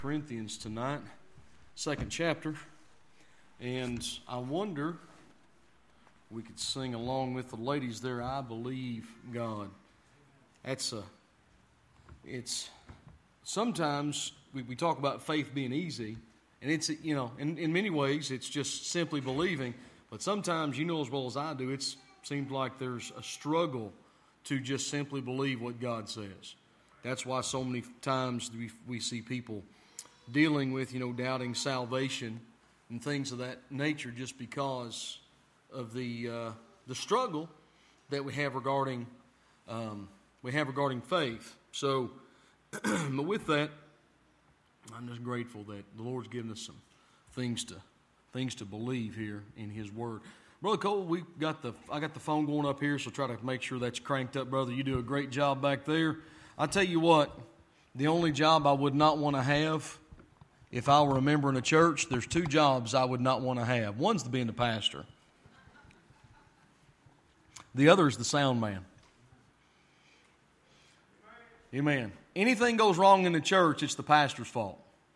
Corinthians tonight, second chapter, and I wonder we could sing along with the ladies there. I believe God. It's sometimes we talk about faith being easy, and it's in many ways it's just simply believing. But sometimes as well as I do, it seems like there's a struggle to just simply believe what God says. That's why so many times we see people dealing with, doubting salvation and things of that nature, just because of the struggle that we have regarding faith. So, but with that, I'm just grateful that the Lord's given us some things to believe here in His Word. Brother Cole, I got the phone going up here, so try to make sure that's cranked up, brother. You do a great job back there. I tell you what, the only job I would not want to have, if I were a member in a church, there's two jobs I would not want to have. One's being the pastor. The other is the sound man. Amen. Anything goes wrong in the church, it's the pastor's fault.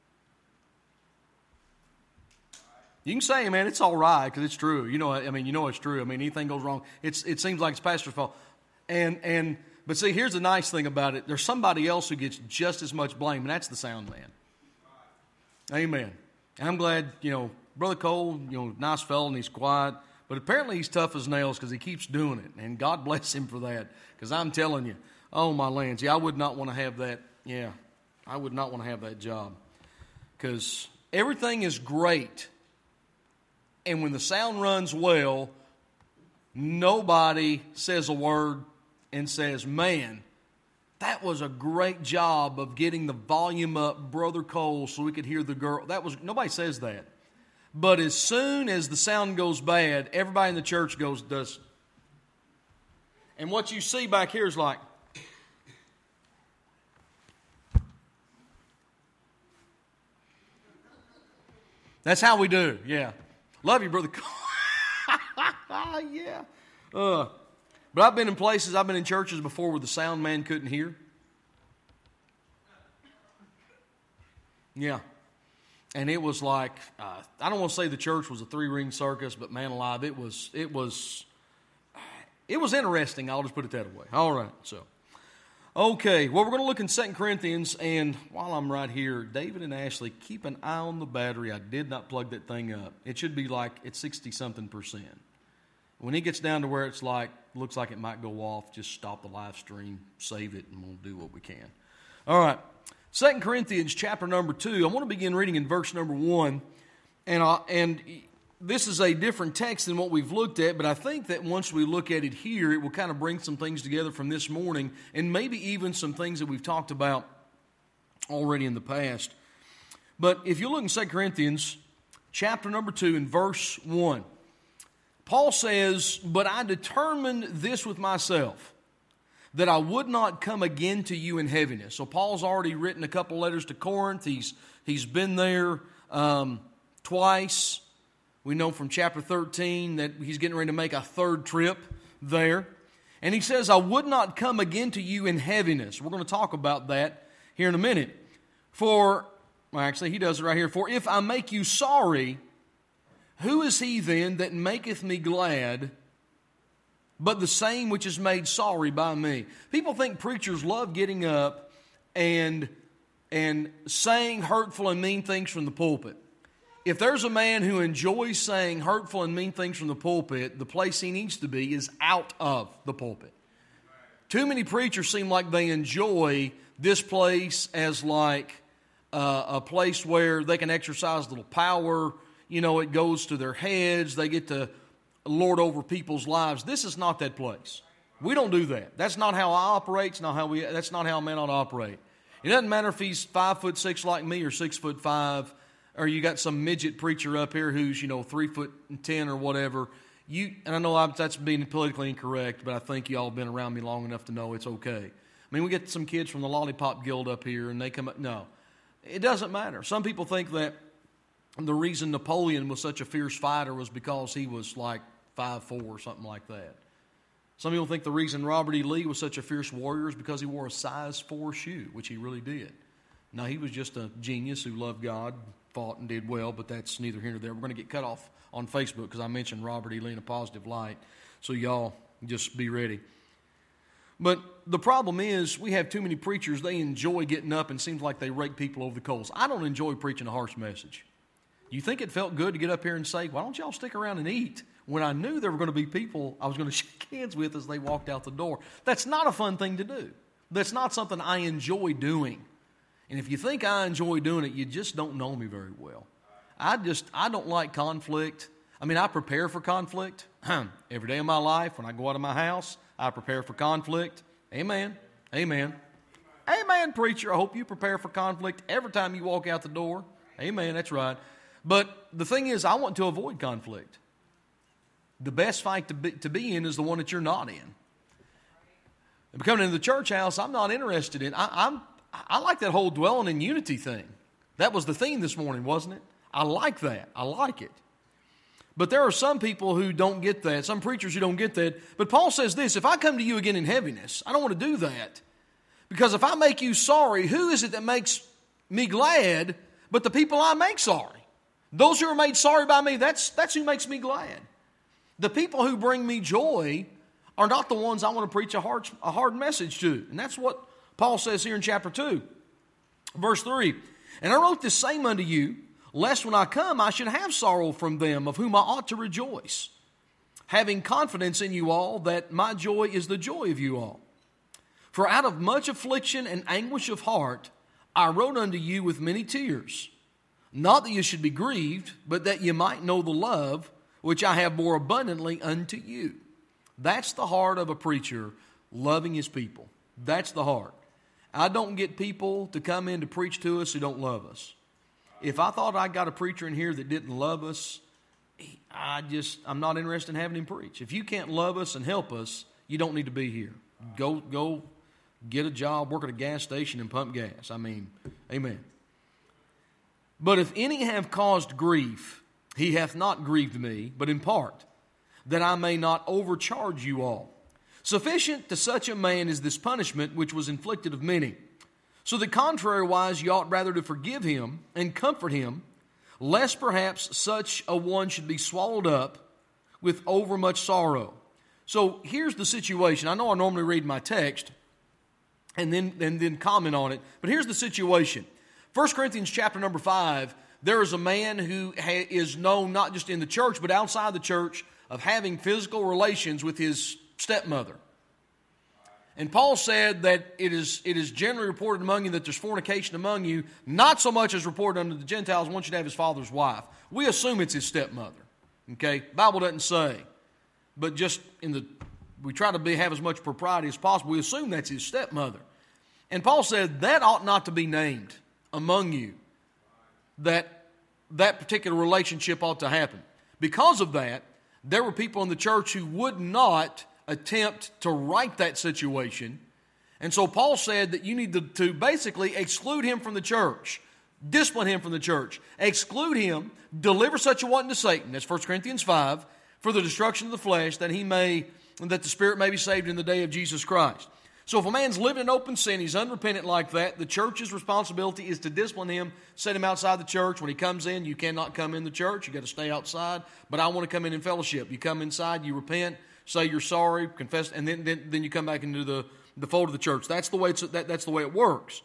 You can say, man, it's all right, because it's true. It's true. Anything goes wrong, it seems like it's pastor's fault. But see, here's the nice thing about it. There's somebody else who gets just as much blame, and that's the sound man. Amen. And I'm glad, Brother Cole, nice fellow, and he's quiet. But apparently he's tough as nails because he keeps doing it. And God bless him for that. Because I'm telling you, oh my lands, I would not want to have that. Yeah, I would not want to have that job. Because everything is great. And when the sound runs well, nobody says a word and says, man, that was a great job of getting the volume up, Brother Cole, so we could hear the girl. Nobody says that. But as soon as the sound goes bad, everybody in the church does. And what you see back here is like, that's how we do, yeah. Love you, Brother Cole. Yeah. But I've been in churches before where the sound man couldn't hear. Yeah. And it was like, I don't want to say the church was a three-ring circus, but man alive, it was interesting. I'll just put it that way. All right, so. Okay, well, we're going to look in 2 Corinthians, and while I'm right here, David and Ashley, keep an eye on the battery. I did not plug that thing up. It should be like at 60-something%. When it gets down to where it's like, looks like it might go off, just stop the live stream, save it, and we'll do what we can. All right, 2 Corinthians chapter number 2. I want to begin reading in verse number 1. And this is a different text than what we've looked at, but I think that once we look at it here, it will kind of bring some things together from this morning, and maybe even some things that we've talked about already in the past. But if you look in 2 Corinthians chapter number 2 and verse 1, Paul says, "But I determined this with myself, that I would not come again to you in heaviness." So Paul's already written a couple letters to Corinth. He's been there twice. We know from chapter 13 that he's getting ready to make a third trip there. And he says, "I would not come again to you in heaviness." We're going to talk about that here in a minute. He does it right here. "For if I make you sorry, who is he then that maketh me glad, but the same which is made sorry by me?" People think preachers love getting up and saying hurtful and mean things from the pulpit. If there's a man who enjoys saying hurtful and mean things from the pulpit, the place he needs to be is out of the pulpit. Too many preachers seem like they enjoy this place as like a place where they can exercise a little power. It goes to their heads. They get to lord over people's lives. This is not that place. We don't do that. That's not how I operate. That's not how a man ought to operate. It doesn't matter if he's 5'6" like me or 6'5", or you got some midget preacher up here who's 3'10" or whatever. And I know that's being politically incorrect, but I think y'all have been around me long enough to know it's okay. We get some kids from the Lollipop Guild up here, and they come up. No, it doesn't matter. Some people think that the reason Napoleon was such a fierce fighter was because he was like 5'4" or something like that. Some people think the reason Robert E. Lee was such a fierce warrior is because he wore a size 4 shoe, which he really did. No, he was just a genius who loved God, fought and did well, but that's neither here nor there. We're going to get cut off on Facebook because I mentioned Robert E. Lee in a positive light. So y'all just be ready. But the problem is we have too many preachers. They enjoy getting up and seems like they rake people over the coals. I don't enjoy preaching a harsh message. You think it felt good to get up here and say, why don't y'all stick around and eat? When I knew there were going to be people I was going to shake hands with as they walked out the door. That's not a fun thing to do. That's not something I enjoy doing. And if you think I enjoy doing it, you just don't know me very well. I don't like conflict. I mean, I prepare for conflict every day of my life. When I go out of my house, I prepare for conflict. Amen. Amen. Amen, preacher. I hope you prepare for conflict every time you walk out the door. Amen. That's right. But the thing is, I want to avoid conflict. The best fight to be in is the one that you're not in. And coming into the church house, I'm not interested in. I like that whole dwelling in unity thing. That was the theme this morning, wasn't it? I like that. I like it. But there are some people who don't get that, some preachers who don't get that. But Paul says this, if I come to you again in heaviness, I don't want to do that. Because if I make you sorry, who is it that makes me glad but the people I make sorry? Those who are made sorry by me, that's who makes me glad. The people who bring me joy are not the ones I want to preach a hard message to. And that's what Paul says here in chapter 2. Verse 3, and I wrote this same unto you, lest when I come I should have sorrow from them of whom I ought to rejoice, having confidence in you all that my joy is the joy of you all. For out of much affliction and anguish of heart I wrote unto you with many tears, not that you should be grieved, but that you might know the love which I have more abundantly unto you. That's the heart of a preacher, loving his people. That's the heart. I don't get people to come in to preach to us who don't love us. If I thought I got a preacher in here that didn't love us, I'm not interested in having him preach. If you can't love us and help us, you don't need to be here. Go get a job, work at a gas station and pump gas. I mean, amen. But if any have caused grief, he hath not grieved me, but in part, that I may not overcharge you all. Sufficient to such a man is this punishment which was inflicted of many. So that contrariwise you ought rather to forgive him and comfort him, lest perhaps such a one should be swallowed up with overmuch sorrow. So here's the situation. I know I normally read my text and then comment on it, but here's the situation. 1 Corinthians chapter number 5, there is a man who is known not just in the church but outside the church of having physical relations with his stepmother. And Paul said that it is generally reported among you that there's fornication among you, not so much as reported unto the Gentiles, one should have his father's wife. We assume it's his stepmother. Okay? Bible doesn't say. But just we try to have as much propriety as possible. We assume that's his stepmother. And Paul said that ought not to be named among you, that particular relationship ought to happen. Because of that, there were people in the church who would not attempt to right that situation. And so Paul said that you need to basically exclude him from the church, discipline him from the church, exclude him, deliver such a one to Satan. That's 1 Corinthians 5, for the destruction of the flesh, that the spirit may be saved in the day of Jesus Christ. So if a man's living in open sin, he's unrepentant like that, the church's responsibility is to discipline him, set him outside the church. When he comes in, you cannot come in the church. You got to stay outside. But I want to come in fellowship. You come inside, you repent, say you're sorry, confess, and then you come back into the fold of the church. That's the way that's the way it works.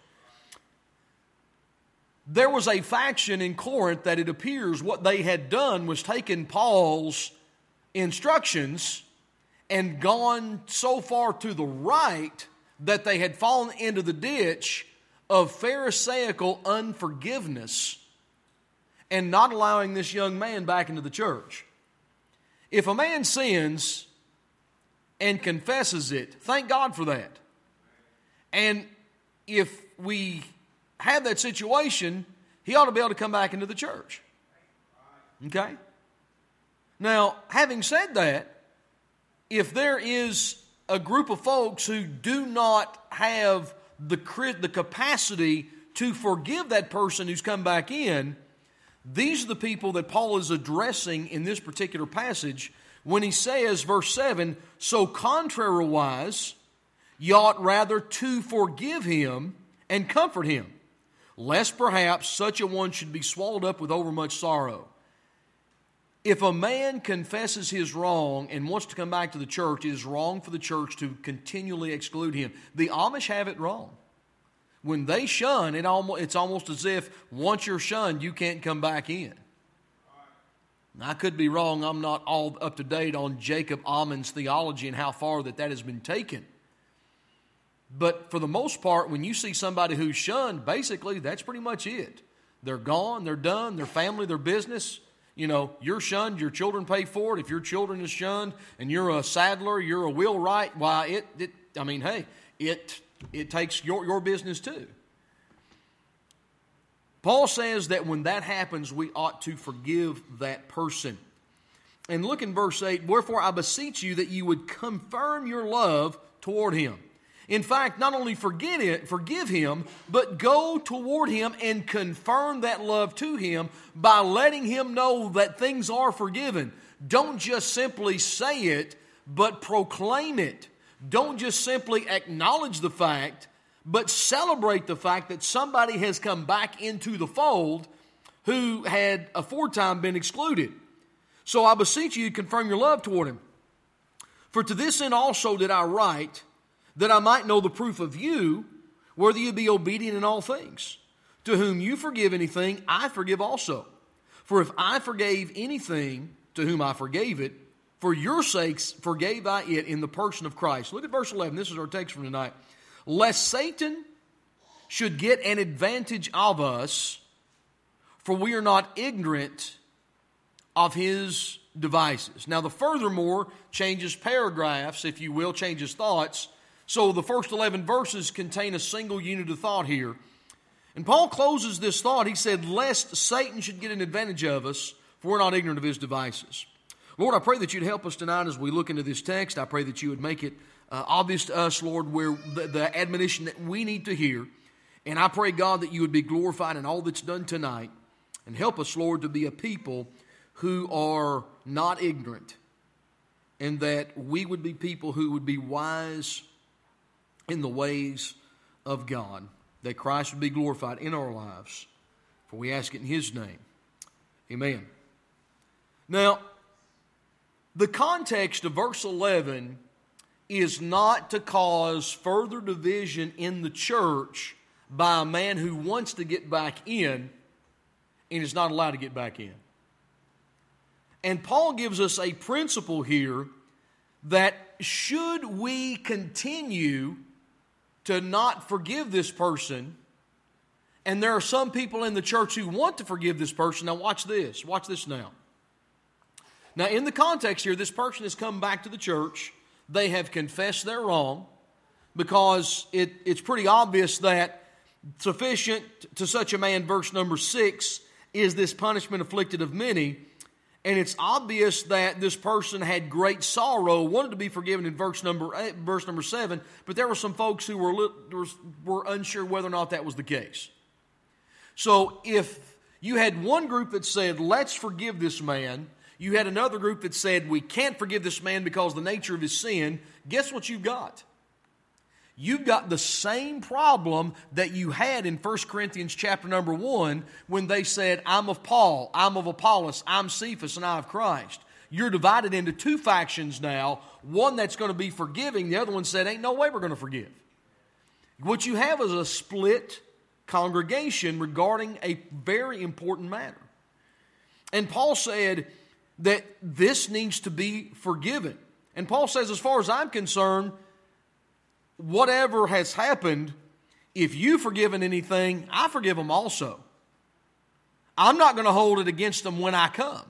There was a faction in Corinth that it appears what they had done was taken Paul's instructions and gone so far to the right that they had fallen into the ditch of Pharisaical unforgiveness and not allowing this young man back into the church. If a man sins and confesses it, thank God for that. And if we have that situation, he ought to be able to come back into the church. Okay? Now, having said that, if there is a group of folks who do not have the capacity to forgive that person who's come back in, these are the people that Paul is addressing in this particular passage when he says, verse 7, so contrariwise, you ought rather to forgive him and comfort him, lest perhaps such a one should be swallowed up with overmuch sorrow. If a man confesses his wrong and wants to come back to the church, it is wrong for the church to continually exclude him. The Amish have it wrong. When they shun, it's almost as if once you're shunned, you can't come back in. Now, I could be wrong. I'm not all up to date on Jacob Ammon's theology and how far that has been taken. But for the most part, when you see somebody who's shunned, basically that's pretty much it. They're gone, they're done, their family, their business. You know, you're shunned, your children pay for it. If your children is shunned and you're a saddler, you're a wheelwright, why, it takes your business too. Paul says that when that happens, we ought to forgive that person. And look in verse 8, wherefore I beseech you that you would confirm your love toward him. In fact, not only forgive him, but go toward him and confirm that love to him by letting him know that things are forgiven. Don't just simply say it, but proclaim it. Don't just simply acknowledge the fact, but celebrate the fact that somebody has come back into the fold who had aforetime been excluded. So I beseech you to confirm your love toward him. For to this end also did I write, that I might know the proof of you, whether you be obedient in all things. To whom you forgive anything, I forgive also. For if I forgave anything to whom I forgave it, for your sakes forgave I it in the person of Christ. Look at verse 11. This is our text from tonight. Lest Satan should get an advantage of us, for we are not ignorant of his devices. Now the furthermore changes paragraphs, if you will, changes thoughts. So the first 11 verses contain a single unit of thought here. And Paul closes this thought. He said, lest Satan should get an advantage of us, for we're not ignorant of his devices. Lord, I pray that you'd help us tonight as we look into this text. I pray that you would make it obvious to us, Lord, where the admonition that we need to hear. And I pray, God, that you would be glorified in all that's done tonight. And help us, Lord, to be a people who are not ignorant. And that we would be people who would be wise in the ways of God, that Christ would be glorified in our lives. For we ask it in his name. Amen. Now, the context of verse 11 is not to cause further division in the church by a man who wants to get back in and is not allowed to get back in. And Paul gives us a principle here that should we continue to not forgive this person, and there are some people in the church who want to forgive this person. Now watch this. Watch this now. Now in the context here, this person has come back to the church. They have confessed their wrong, because it's pretty obvious that sufficient to such a man, verse number 6, is this punishment afflicted of many. And it's obvious that this person had great sorrow, wanted to be forgiven in verse number 7, but there were some folks who were unsure whether or not that was the case. So if you had one group that said, let's forgive this man, you had another group that said, we can't forgive this man because of the nature of his sin, guess what you've got? You've got the same problem that you had in 1 Corinthians chapter number 1 when they said, I'm of Paul, I'm of Apollos, I'm Cephas, and I of Christ. You're divided into two factions now. One that's going to be forgiving. The other one said, ain't no way we're going to forgive. What you have is a split congregation regarding a very important matter. And Paul said that this needs to be forgiven. And Paul says, as far as I'm concerned, whatever has happened, if you've forgiven anything, I forgive them also. I'm not going to hold it against them when I come.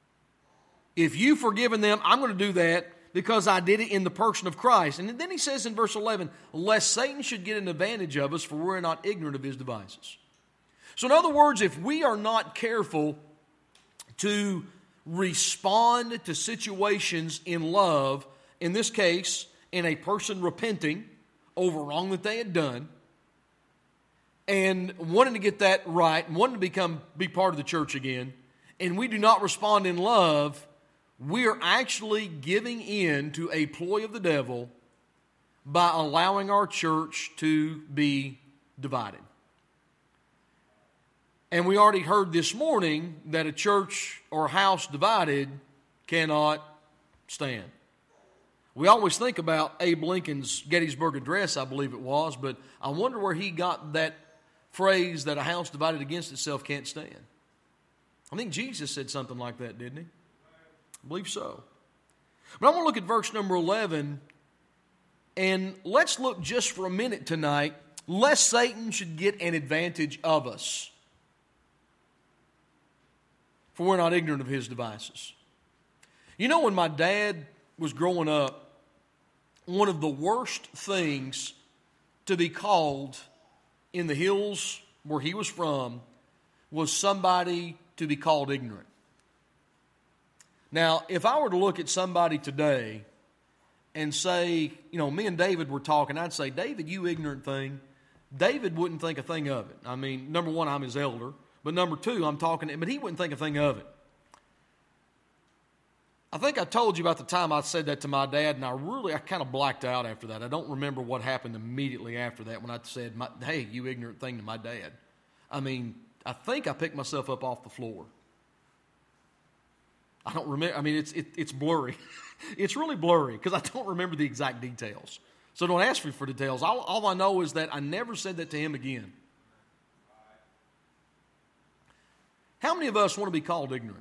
If you've forgiven them, I'm going to do that because I did it in the person of Christ. And then he says in verse 11, lest Satan should get an advantage of us, for we're not ignorant of his devices. So in other words, if we are not careful to respond to situations in love, in this case, in a person repenting over wrong that they had done, and wanting to get that right, wanting to be part of the church again, and we do not respond in love, we are actually giving in to a ploy of the devil by allowing our church to be divided. And we already heard this morning that a church or a house divided cannot stand. We always think about Abe Lincoln's Gettysburg Address, I believe it was, but I wonder where he got that phrase that a house divided against itself can't stand. I think Jesus said something like that, didn't he? I believe so. But I want to look at verse number 11, and let's look just for a minute tonight, lest Satan should get an advantage of us, for we're not ignorant of his devices. You know, when my dad was growing up, one of the worst things to be called in the hills where he was from was somebody to be called ignorant. Now, if I were to look at somebody today and say, you know, me and David were talking, I'd say, David, you ignorant thing. David wouldn't think a thing of it. I mean, number one, I'm his elder. But number two, I'm talking to him, but he wouldn't think a thing of it. I think I told you about the time I said that to my dad, and I kind of blacked out after that. I don't remember what happened immediately after that when I said, hey, you ignorant thing to my dad. I mean, I think I picked myself up off the floor. I don't remember. I mean, it's blurry. It's really blurry because I don't remember the exact details. So don't ask me for details. All I know is that I never said that to him again. How many of us want to be called ignorant?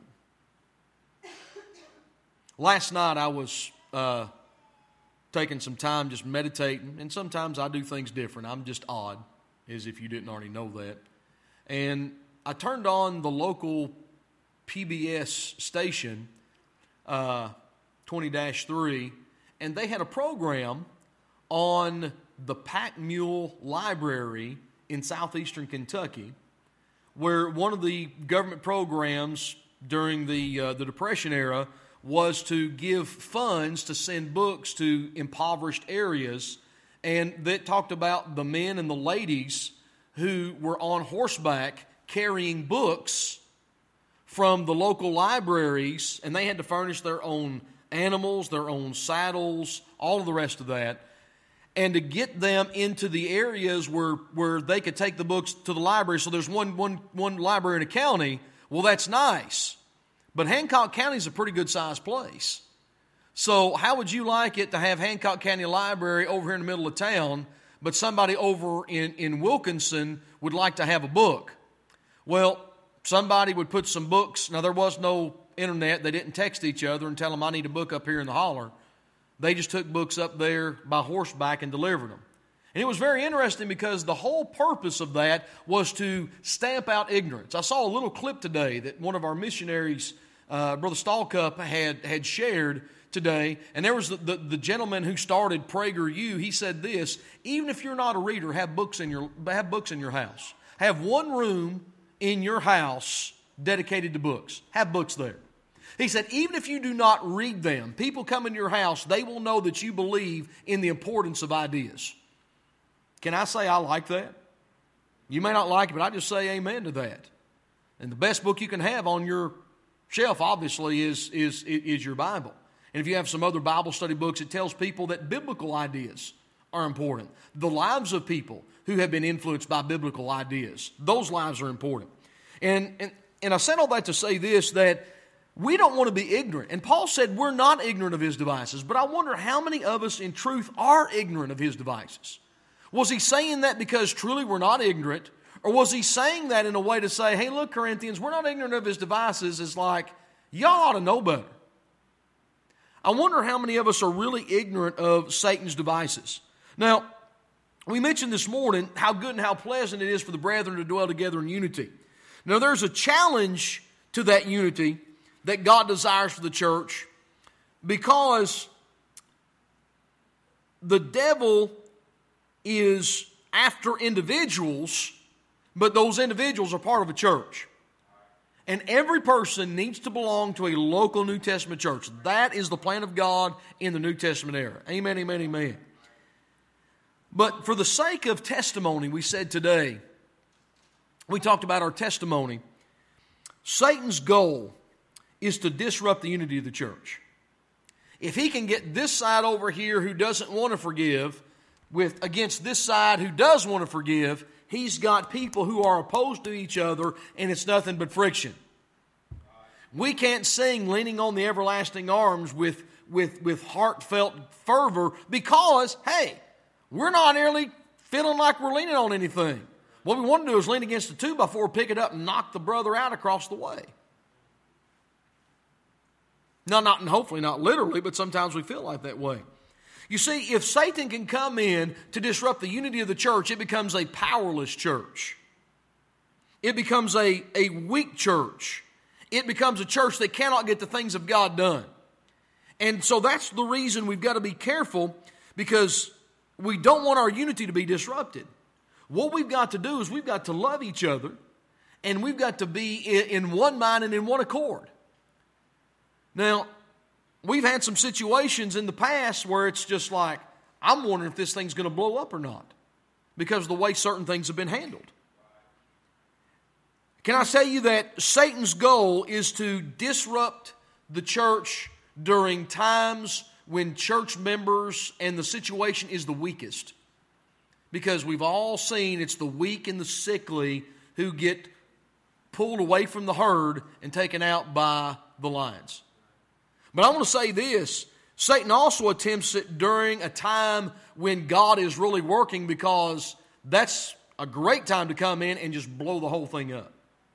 Last night I was taking some time just meditating, and sometimes I do things different. I'm just odd, as if you didn't already know that. And I turned on the local PBS station, 20-3, and they had a program on the Pack Mule Library in southeastern Kentucky, where one of the government programs during the Depression era was to give funds to send books to impoverished areas, and that talked about the men and the ladies who were on horseback carrying books from the local libraries, and they had to furnish their own animals, their own saddles, all of the rest of that, and to get them into the areas where they could take the books to the library. So there's one library in a county. Well, that's nice. But Hancock County is a pretty good-sized place. So how would you like it to have Hancock County Library over here in the middle of town, but somebody over in Wilkinson would like to have a book? Well, somebody would put some books. Now, there was no internet. They didn't text each other and tell them, I need a book up here in the holler. They just took books up there by horseback and delivered them. And it was very interesting because the whole purpose of that was to stamp out ignorance. I saw a little clip today that one of our missionaries, Brother Stallcup, had shared today. And there was the gentleman who started PragerU. He said this: even if you're not a reader, have books in your house. Have one room in your house dedicated to books. Have books there. He said, even if you do not read them, people come into your house, they will know that you believe in the importance of ideas. Can I say I like that? You may not like it, but I just say amen to that. And the best book you can have on your shelf, obviously, is your Bible. And if you have some other Bible study books, it tells people that biblical ideas are important. The lives of people who have been influenced by biblical ideas, those lives are important. And I said all that to say this, that we don't want to be ignorant. And Paul said we're not ignorant of his devices, but I wonder how many of us in truth are ignorant of his devices. Was he saying that because truly we're not ignorant, or was he saying that in a way to say, hey, look, Corinthians, we're not ignorant of his devices? It's like, y'all ought to know better. I wonder how many of us are really ignorant of Satan's devices. Now, we mentioned this morning how good and how pleasant it is for the brethren to dwell together in unity. Now, there's a challenge to that unity that God desires for the church, because the devil is after individuals, but those individuals are part of a church. And every person needs to belong to a local New Testament church. That is the plan of God in the New Testament era. Amen, amen, amen. But for the sake of testimony, we said today, we talked about our testimony. Satan's goal is to disrupt the unity of the church. If he can get this side over here who doesn't want to forgive against this side who does want to forgive, he's got people who are opposed to each other, and it's nothing but friction. We can't sing Leaning on the Everlasting Arms with heartfelt fervor because, hey, we're not really feeling like we're leaning on anything. What we want to do is lean against a 2x4, pick it up, and knock the brother out across the way. No, hopefully not literally, but sometimes we feel like that way. You see, if Satan can come in to disrupt the unity of the church, it becomes a powerless church. It becomes a weak church. It becomes a church that cannot get the things of God done. And so that's the reason we've got to be careful, because we don't want our unity to be disrupted. What we've got to do is we've got to love each other, and we've got to be in one mind and in one accord. Now, we've had some situations in the past where it's just like, I'm wondering if this thing's going to blow up or not because of the way certain things have been handled. Can I tell you that Satan's goal is to disrupt the church during times when church members and the situation is the weakest? Because we've all seen it's the weak and the sickly who get pulled away from the herd and taken out by the lions. But I want to say this, Satan also attempts it during a time when God is really working, because that's a great time to come in and just blow the whole thing up.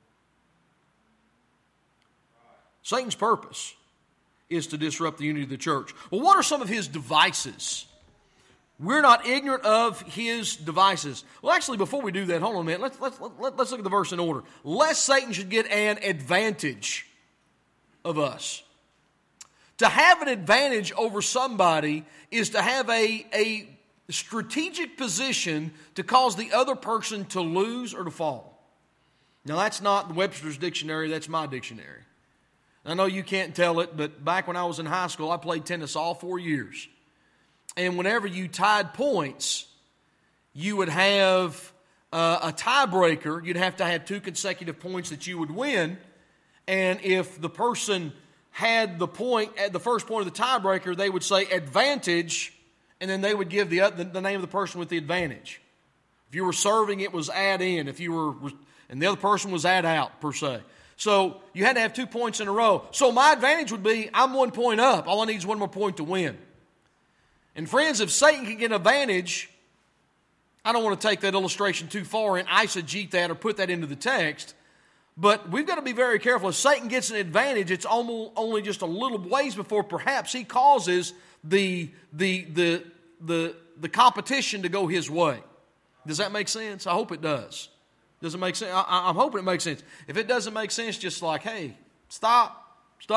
Satan's purpose is to disrupt the unity of the church. Well, what are some of his devices? We're not ignorant of his devices. Well, actually, before we do that, hold on a minute. Let's look at the verse in order. Lest Satan should get an advantage of us. To have an advantage over somebody is to have a strategic position to cause the other person to lose or to fall. Now, that's not Webster's dictionary, that's my dictionary. I know you can't tell it, but back when I was in high school, I played tennis all 4 years. And whenever you tied points, you would have a tiebreaker. You'd have to have 2 consecutive points that you would win. And if the person had the point at the first point of the tiebreaker, they would say advantage, and then they would give the name of the person with the advantage. If you were serving, it was add in. And the other person was add out, per se. So you had to have 2 points in a row. So my advantage would be I'm 1 point up. All I need is 1 more point to win. And friends, if Satan can get an advantage, I don't want to take that illustration too far and eisegete that or put that into the text, but we've got to be very careful. If Satan gets an advantage, it's only just a little ways before perhaps he causes the competition to go his way. Does that make sense? I hope it does. Does it make sense? I'm hoping it makes sense. If it doesn't make sense, just like, hey, stop.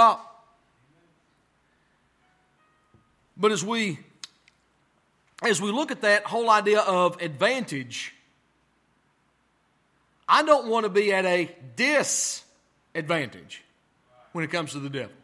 But as we look at that whole idea of advantage, I don't want to be at a disadvantage when it comes to the devil.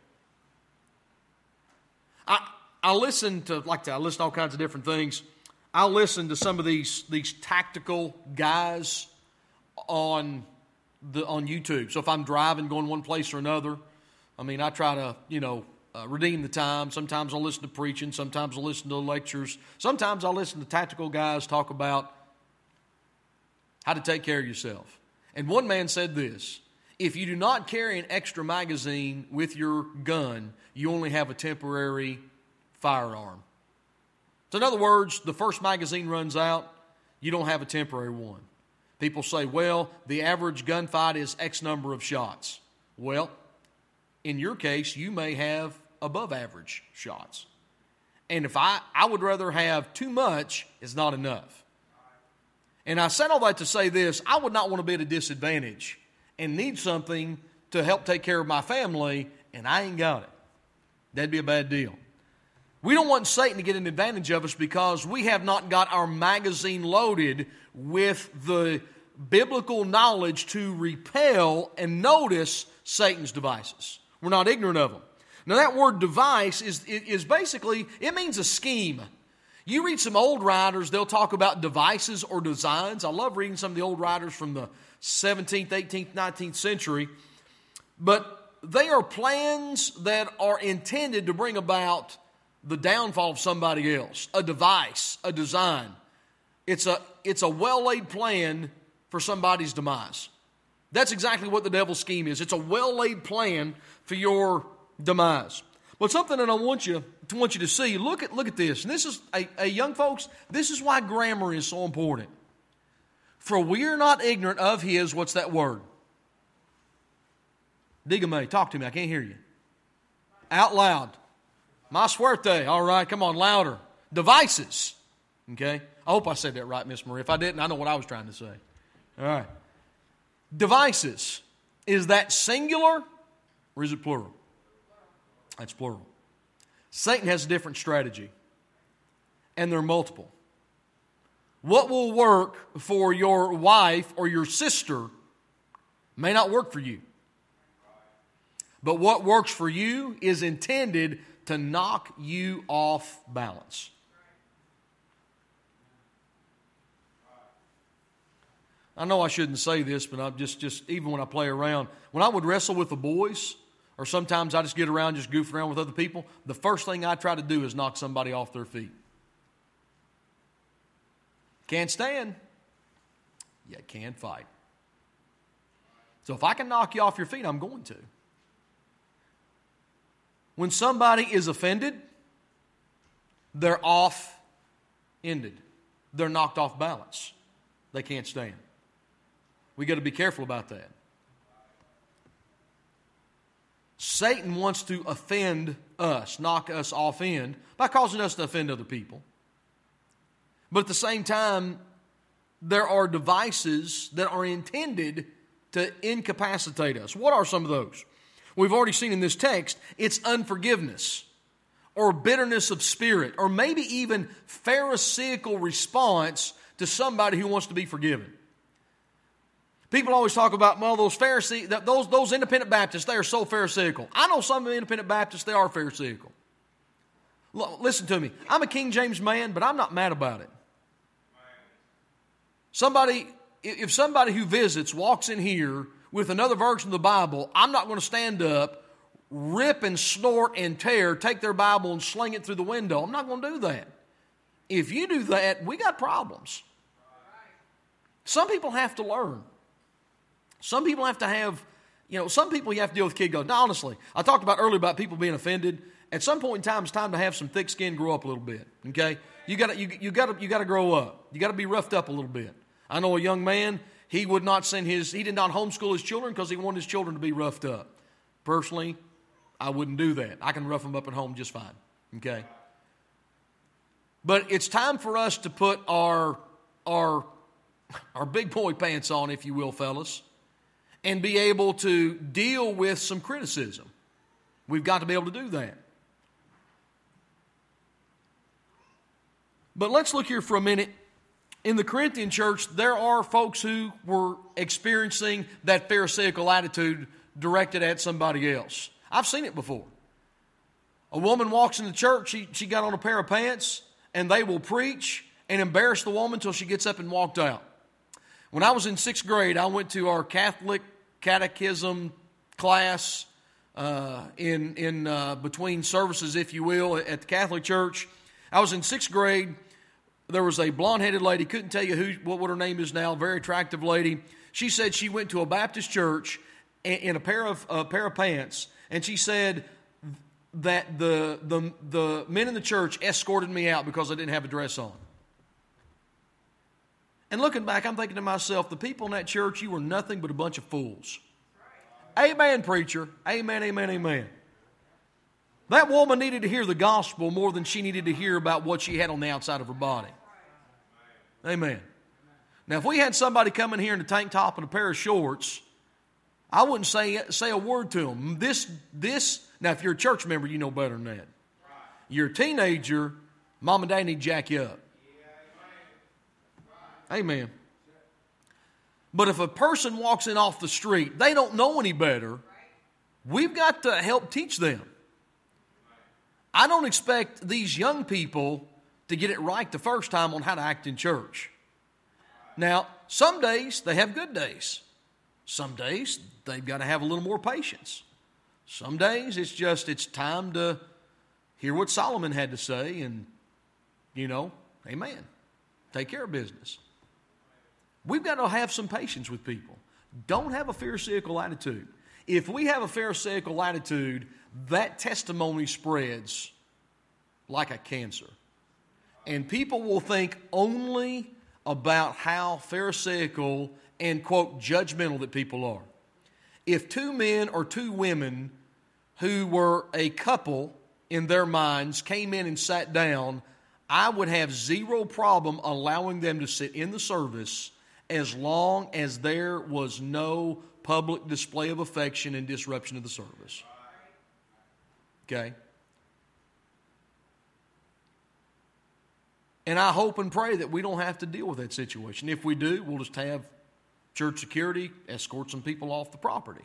I listen to all kinds of different things. I listen to some of these tactical guys on YouTube. So if I'm driving, going one place or another, I try to, redeem the time. Sometimes I'll listen to preaching. Sometimes I'll listen to lectures. Sometimes I'll listen to tactical guys talk about how to take care of yourself. And one man said this: if you do not carry an extra magazine with your gun, you only have a temporary firearm. So in other words, the first magazine runs out, you don't have a temporary one. People say, well, the average gunfight is X number of shots. Well, in your case, you may have above average shots. And if I would rather have too much is not enough. And I said all that to say this: I would not want to be at a disadvantage and need something to help take care of my family, and I ain't got it. That'd be a bad deal. We don't want Satan to get an advantage of us because we have not got our magazine loaded with the biblical knowledge to repel and notice Satan's devices. We're not ignorant of them. Now that word device is basically, it means a scheme. You read some old writers, they'll talk about devices or designs. I love reading some of the old writers from the 17th, 18th, 19th century. But they are plans that are intended to bring about the downfall of somebody else. A device, a design. It's a well-laid plan for somebody's demise. That's exactly what the devil's scheme is. It's a well-laid plan for your demise. But something that I want you to see, look at this. And this is, young folks, this is why grammar is so important. For we are not ignorant of his, what's that word? Dígame, talk to me, I can't hear you. Out loud. Más fuerte. All right, come on, louder. Devices. Okay? I hope I said that right, Miss Marie. If I didn't, I know what I was trying to say. All right. Devices. Is that singular or is it plural? That's plural. Satan has a different strategy. And they're multiple. What will work for your wife or your sister may not work for you. But what works for you is intended to knock you off balance. I know I shouldn't say this, but I'm just even when I play around, when I would wrestle with the boys, or sometimes I just get around, just goof around with other people, the first thing I try to do is knock somebody off their feet. Can't stand, you can't fight. So if I can knock you off your feet, I'm going to. When somebody is offended, they're off-ended. They're knocked off balance. They can't stand. We got to be careful about that. Satan wants to offend us, knock us off end, by causing us to offend other people. But at the same time, there are devices that are intended to incapacitate us. What are some of those? We've already seen in this text, it's unforgiveness or bitterness of spirit or maybe even pharisaical response to somebody who wants to be forgiven. People always talk about, well, those Pharisees, those independent Baptists, they are so pharisaical. I know some of the independent Baptists, they are pharisaical. Listen to me. I'm a King James man, but I'm not mad about it. If somebody who visits walks in here with another version of the Bible, I'm not going to stand up, rip and snort and tear, take their Bible and sling it through the window. I'm not going to do that. If you do that, we got problems. Some people have to learn. Some people have to have, some people you have to deal with kid goes. Now, honestly, I talked about earlier about people being offended. At some point in time, it's time to have some thick skin, grow up a little bit. Okay, you got to grow up. You got to be roughed up a little bit. I know a young man. He did not homeschool his children because he wanted his children to be roughed up. Personally, I wouldn't do that. I can rough them up at home just fine. Okay, but it's time for us to put our big boy pants on, if you will, fellas, and be able to deal with some criticism. We've got to be able to do that. But let's look here for a minute. In the Corinthian church, there are folks who were experiencing that pharisaical attitude directed at somebody else. I've seen it before. A woman walks in the church, she got on a pair of pants, and they will preach and embarrass the woman until she gets up and walked out. When I was in 6th grade, I went to our Catholic catechism class in between services, if you will, at the Catholic church. I was in 6th grade. There was a blonde-headed lady, couldn't tell you what her name is now, very attractive lady. She said she went to a Baptist church in a pair of pants, and she said that the men in the church escorted me out because I didn't have a dress on. And looking back, I'm thinking to myself, the people in that church, you were nothing but a bunch of fools. Amen, preacher. Amen, amen, amen. That woman needed to hear the gospel more than she needed to hear about what she had on the outside of her body. Amen. Now, if we had somebody come in here in a tank top and a pair of shorts, I wouldn't say a word to them. Now, if you're a church member, you know better than that. You're a teenager, mom and dad need to jack you up. Amen. But if a person walks in off the street, they don't know any better, we've got to help teach them. I don't expect these young people to get it right the first time on how to act in church. Now, some days they have good days. Some days they've got to have a little more patience. Some days it's time to hear what Solomon had to say and, amen, take care of business. We've got to have some patience with people. Don't have a pharisaical attitude. If we have a pharisaical attitude, that testimony spreads like a cancer. And people will think only about how pharisaical and, quote, judgmental that people are. If two men or two women who were a couple in their minds came in and sat down, I would have zero problem allowing them to sit in the service as long as there was no public display of affection and disruption of the service. Okay? And I hope and pray that we don't have to deal with that situation. If we do, we'll just have church security escort some people off the property.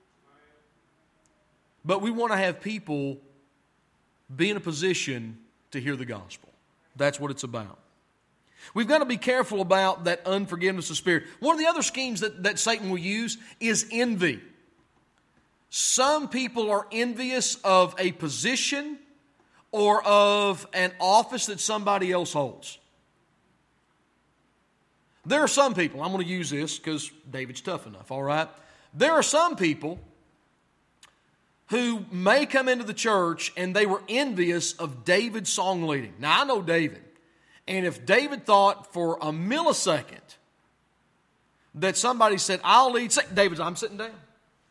But we want to have people be in a position to hear the gospel. That's what it's about. We've got to be careful about that unforgiveness of spirit. One of the other schemes that Satan will use is envy. Some people are envious of a position or of an office that somebody else holds. There are some people, I'm going to use this because David's tough enough, all right? There are some people who may come into the church and they were envious of David's song leading. Now, I know David. And if David thought for a millisecond that somebody said, I'll lead, David, I'm sitting down.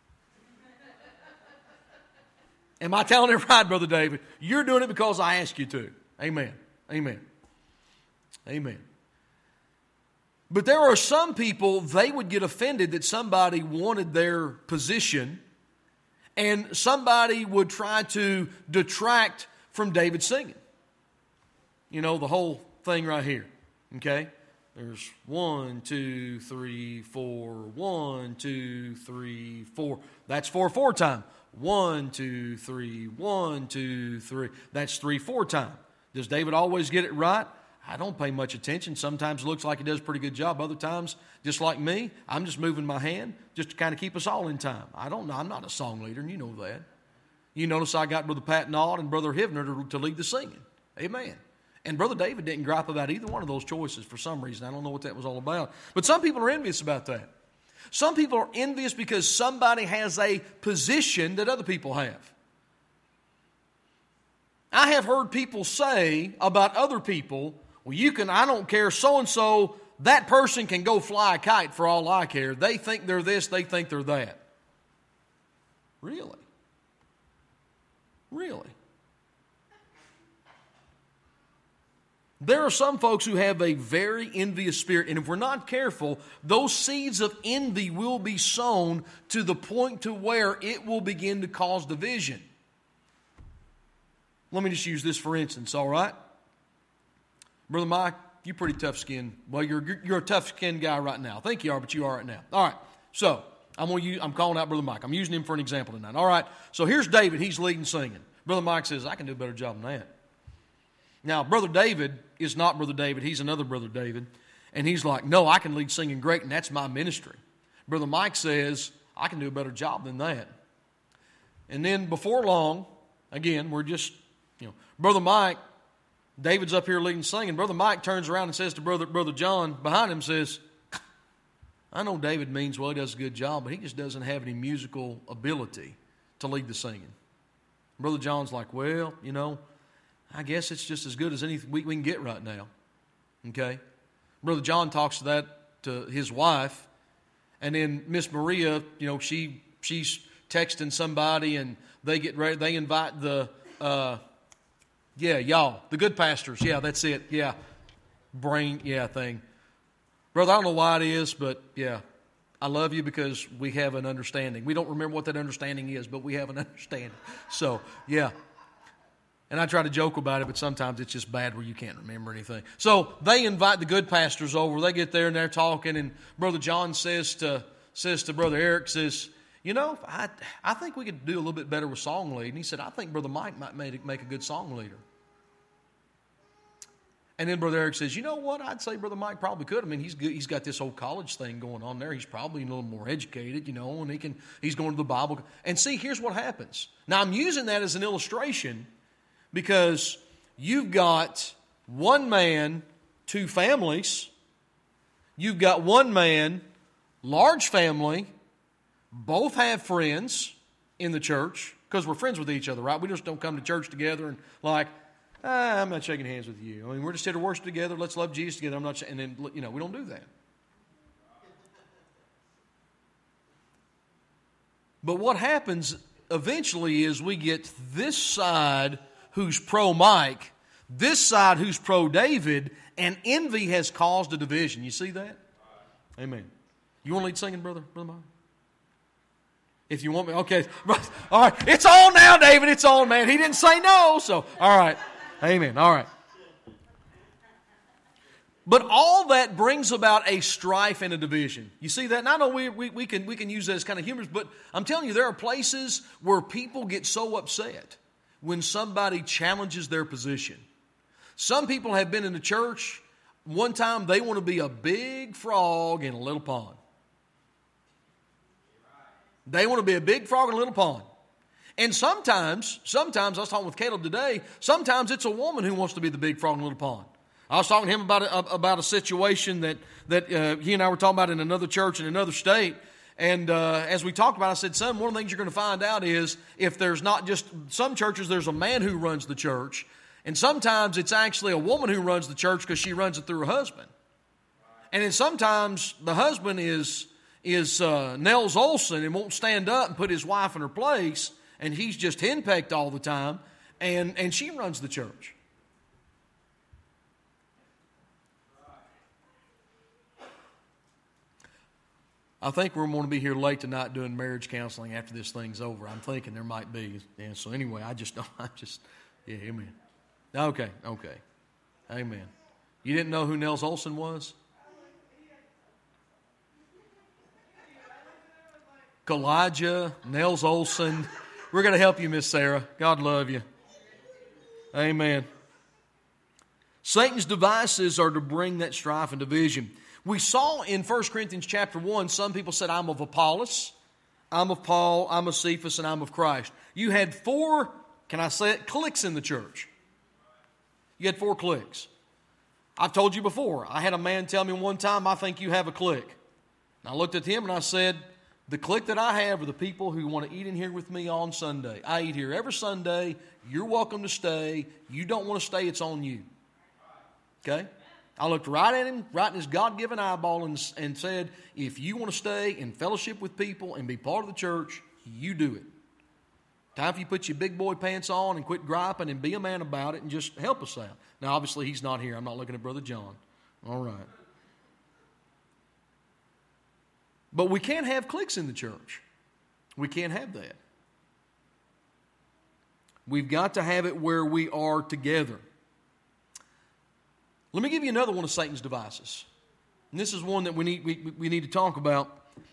Am I telling it right, Brother David? You're doing it because I asked you to. Amen. Amen. Amen. But there are some people, they would get offended that somebody wanted their position and somebody would try to detract from David singing. You know, the whole thing right here. Okay? There's 1, 2, 3, 4. 1, 2, 3, 4. That's 4/4 time. 1, 2, 3. 1, 2, 3. That's 3/4 time. Does David always get it right? I don't pay much attention. Sometimes it looks like he does a pretty good job. Other times, just like me, I'm just moving my hand just to kind of keep us all in time. I don't know. I'm not a song leader, and you know that. You notice I got Brother Pat Nod and Brother Hivner to lead the singing. Amen. And Brother David didn't gripe about either one of those choices for some reason. I don't know what that was all about. But some people are envious about that. Some people are envious because somebody has a position that other people have. I have heard people say about other people, well, I don't care, so-and-so, that person can go fly a kite for all I care. They think they're this, they think they're that. Really? Really? There are some folks who have a very envious spirit, and if we're not careful, those seeds of envy will be sown to the point to where it will begin to cause division. Let me just use this for instance, all right? Brother Mike, you're pretty tough-skinned. Well, you're a tough-skinned guy right now. I think you are, but you are right now. All right, so I'm calling out Brother Mike. I'm using him for an example tonight. All right, so here's David. He's leading singing. Brother Mike says, I can do a better job than that. Now, Brother David is not Brother David. He's another Brother David. And he's like, no, I can lead singing great, and that's my ministry. Brother Mike says, I can do a better job than that. And then before long, again, we're just, Brother Mike, David's up here leading singing. Brother Mike turns around and says to Brother John behind him, says, I know David means well, he does a good job, but he just doesn't have any musical ability to lead the singing. Brother John's like, well, I guess it's just as good as anything we can get right now. Okay? Brother John talks to his wife, and then Miss Maria, she's texting somebody, and they get ready. They invite the the good pastors. Yeah, that's it. Yeah. Thing. Brother, I don't know why it is, but yeah, I love you because we have an understanding. We don't remember what that understanding is, but we have an understanding. So, yeah. And I try to joke about it, but sometimes it's just bad where you can't remember anything. So they invite the good pastors over. They get there and they're talking, and Brother John says to Brother Eric, I think we could do a little bit better with song leading. He said, I think Brother Mike might make a good song leader. And then Brother Eric says, you know what? I'd say Brother Mike probably could. I mean, he's good. He's got this whole college thing going on there. He's probably a little more educated, and he's going to the Bible. And see, here's what happens. Now, I'm using that as an illustration because you've got one man, two families. You've got one man, large family, both have friends in the church, because we're friends with each other, right? We just don't come to church together and like, I'm not shaking hands with you. I mean, we're just here to worship together. Let's love Jesus together. And then, we don't do that. But what happens eventually is we get this side who's pro-Mike, this side who's pro-David, and envy has caused a division. You see that? Amen. You want to lead singing, Brother Mike? If you want me, okay. All right, it's on now, David. It's on, man. He didn't say no, so all right. Amen. All right. But all that brings about a strife and a division. You see that? And I know we can use that as kind of humorous, but I'm telling you, there are places where people get so upset when somebody challenges their position. Some people have been in the church. One time they want to be a big frog in a little pond. They want to be a big frog in a little pond. And sometimes, I was talking with Caleb today, sometimes it's a woman who wants to be the big frog in a little pond. I was talking to him about a situation that he and I were talking about in another church in another state. And as we talked about, I said, son, one of the things you're going to find out is if there's not just some churches, there's a man who runs the church. And sometimes it's actually a woman who runs the church because she runs it through her husband. And then sometimes the husband is Nels Olson and won't stand up and put his wife in her place, and he's just henpecked all the time, and she runs the church. I think we're going to be here late tonight doing marriage counseling after this thing's over. I'm thinking there might be. Yeah, so anyway, amen. Okay. Amen. You didn't know who Nels Olson was? Elijah, Nels Olson. We're going to help you, Miss Sarah. God love you. Amen. Satan's devices are to bring that strife and division. We saw in 1 Corinthians chapter 1, some people said, I'm of Apollos, I'm of Paul, I'm of Cephas, and I'm of Christ. You had 4, can I say it, cliques in the church. You had 4 cliques. I've told you before, I had a man tell me one time, I think you have a clique. And I looked at him and I said, the clique that I have are the people who want to eat in here with me on Sunday. I eat here every Sunday. You're welcome to stay. You don't want to stay, it's on you. Okay? I looked right at him, right in his God-given eyeball, and said, if you want to stay in fellowship with people and be part of the church, you do it. Time for you to put your big boy pants on and quit griping and be a man about it and just help us out. Now, obviously, he's not here. I'm not looking at Brother John. All right. But we can't have cliques in the church. We can't have that. We've got to have it where we are together. Let me give you another one of Satan's devices. And this is one that we need to talk about.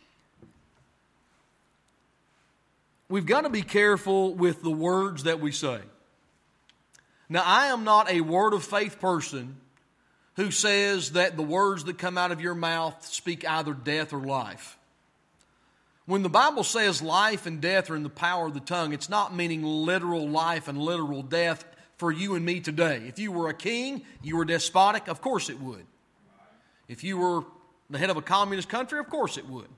We've got to be careful with the words that we say. Now, I am not a word of faith person who says that the words that come out of your mouth speak either death or life. When the Bible says life and death are in the power of the tongue, it's not meaning literal life and literal death for you and me today. If you were a king, you were despotic, of course it would. If you were the head of a communist country, of course it would.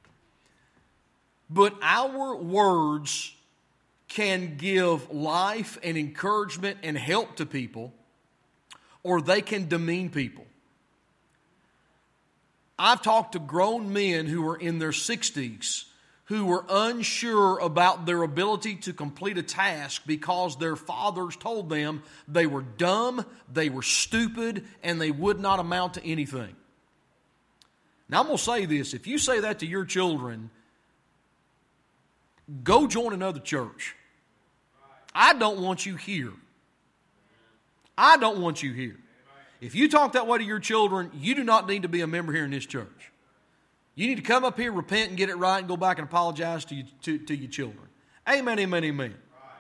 But our words can give life and encouragement and help to people, or they can demean people. I've talked to grown men who are in their 60s who were unsure about their ability to complete a task because their fathers told them they were dumb, they were stupid, and they would not amount to anything. Now I'm going to say this, if you say that to your children, go join another church. I don't want you here. I don't want you here. If you talk that way to your children, you do not need to be a member here in this church. You need to come up here, repent, and get it right, and go back and apologize to your children. Amen, amen, amen.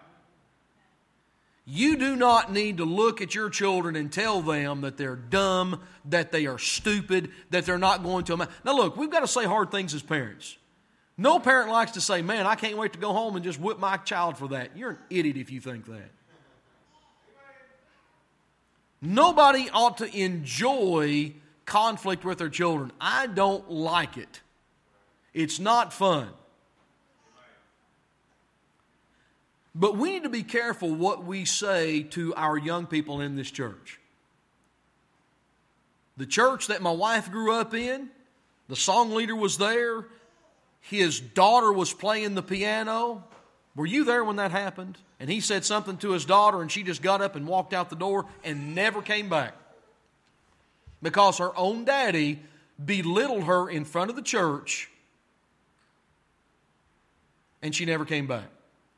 You do not need to look at your children and tell them that they're dumb, that they are stupid, that they're not going to amount. Now look, we've got to say hard things as parents. No parent likes to say, man, I can't wait to go home and just whip my child for that. You're an idiot if you think that. Nobody ought to enjoy conflict with their children. I don't like it. It's not fun. But we need to be careful what we say to our young people in this church. The church that my wife grew up in, the song leader was there. His daughter was playing the piano. Were you there when that happened? And he said something to his daughter and she just got up and walked out the door and never came back. Because her own daddy belittled her in front of the church and she never came back.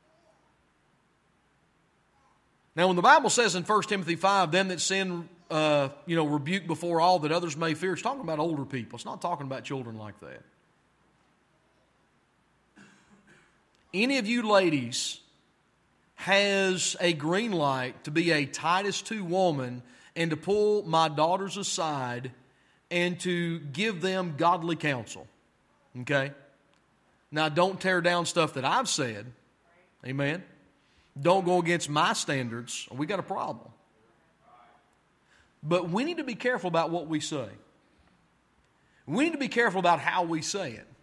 Now, when the Bible says in 1 Timothy 5, them that sin, rebuke before all that others may fear, it's talking about older people. It's not talking about children like that. Any of you ladies has a green light to be a Titus 2 woman and to pull my daughters aside and to give them godly counsel. Okay? Now, don't tear down stuff that I've said. Amen? Don't go against my standards. We got a problem. But we need to be careful about what we say. We need to be careful about how we say it.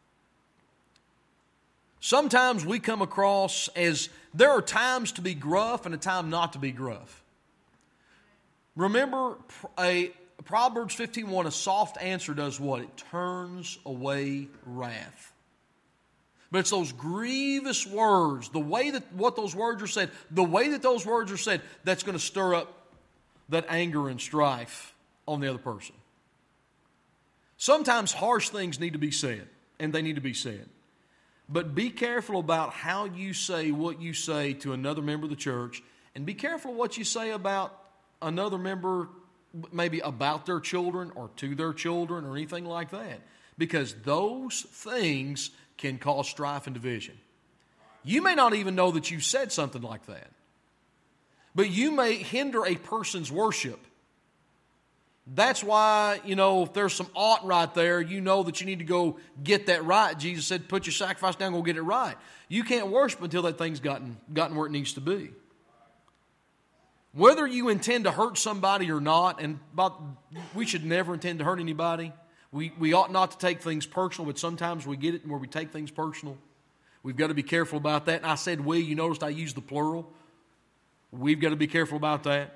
Sometimes we come across as there are times to be gruff and a time not to be gruff. Remember, Proverbs 15:1, a soft answer does what? It turns away wrath. But it's those grievous words, the way that what those words are said, that's going to stir up that anger and strife on the other person. Sometimes harsh things need to be said, and they need to be said. But be careful about how you say what you say to another member of the church, and be careful what you say about another member, maybe about their children or to their children or anything like that. Because those things can cause strife and division. You may not even know that you said something like that. But you may hinder a person's worship. That's why, if there's some ought right there, you know that you need to go get that right. Jesus said, put your sacrifice down, go get it right. You can't worship until that thing's gotten where it needs to be. Whether you intend to hurt somebody or not, we should never intend to hurt anybody. We ought not to take things personal, but sometimes we get it where we take things personal. We've got to be careful about that. And I said we, you noticed I used the plural. We've got to be careful about that.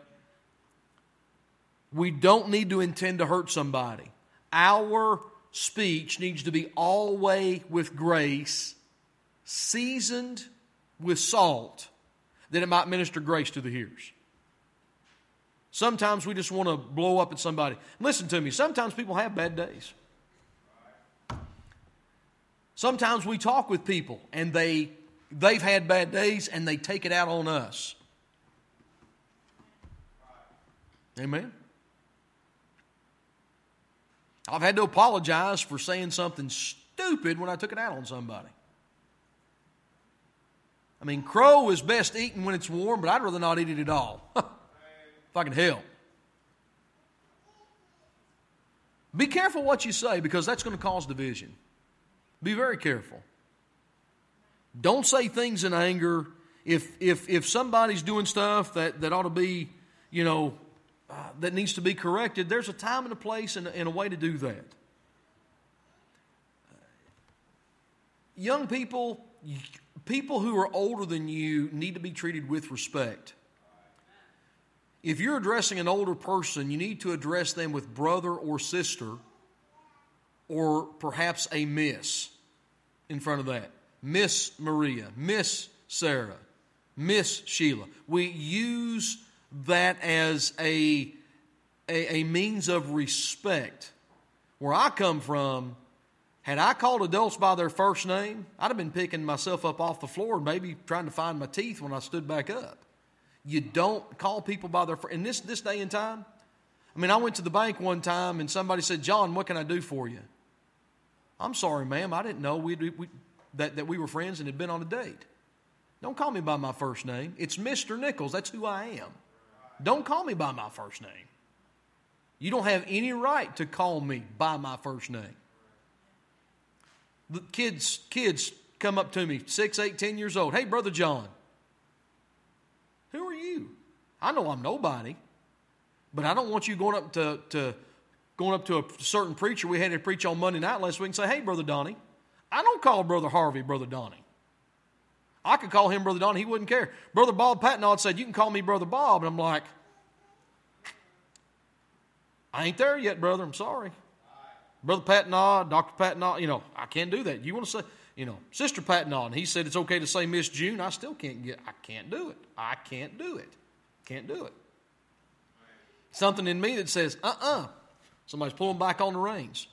We don't need to intend to hurt somebody. Our speech needs to be always with grace, seasoned with salt, that it might minister grace to the hearers. Sometimes we just want to blow up at somebody. Listen to me, sometimes people have bad days. Sometimes we talk with people and they've had bad days and they take it out on us. Amen? I've had to apologize for saying something stupid when I took it out on somebody. I mean, crow is best eaten when it's warm, but I'd rather not eat it at all. If I can help. Be careful what you say, because that's going to cause division. Be very careful. Don't say things in anger. If somebody's doing stuff that ought to be, that needs to be corrected, there's a time and a place and a way to do that. Young people who are older than you need to be treated with respect. If you're addressing an older person, you need to address them with brother or sister, or perhaps a miss in front of that. Miss Maria, Miss Sarah, Miss Sheila. We use that as a means of respect. Where I come from, had I called adults by their first name, I'd have been picking myself up off the floor and maybe trying to find my teeth when I stood back up. You don't call people by their first. In this day and time, I went to the bank one time and somebody said, "John, what can I do for you?" "I'm sorry, ma'am, I didn't know that we were friends and had been on a date." Don't call me by my first name. It's Mr. Nichols. That's who I am. Don't call me by my first name. You don't have any right to call me by my first name. The kids come up to me, 6, 8, 10 years old. "Hey, Brother John." Who are you? I know I'm nobody, but I don't want you going up to going up to a certain preacher. We had to preach on Monday night last week and say, hey, Brother Donnie. I don't call Brother Harvey Brother Donnie. I could call him Brother Donnie. He wouldn't care. Brother Bob Patnod said, you can call me Brother Bob. And I'm like, I ain't there yet, brother. I'm sorry. Brother Patnod, Dr. Patnod, I can't do that. You want to say, Sister Patnod, and he said it's okay to say Miss June. I still can't do it. I can't do it. Can't do it. Something in me that says, somebody's pulling back on the reins.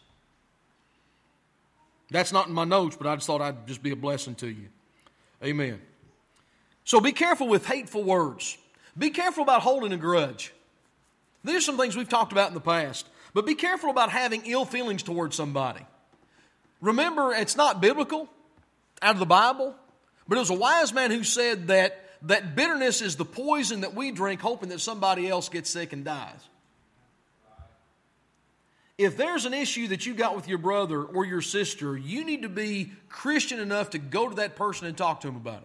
That's not in my notes, but I just thought I'd just be a blessing to you. Amen. So be careful with hateful words. Be careful about holding a grudge. These are some things we've talked about in the past. But be careful about having ill feelings towards somebody. Remember, it's not biblical, out of the Bible, but it was a wise man who said that bitterness is the poison that we drink, hoping that somebody else gets sick and dies. If there's an issue that you got with your brother or your sister, you need to be Christian enough to go to that person and talk to them about it.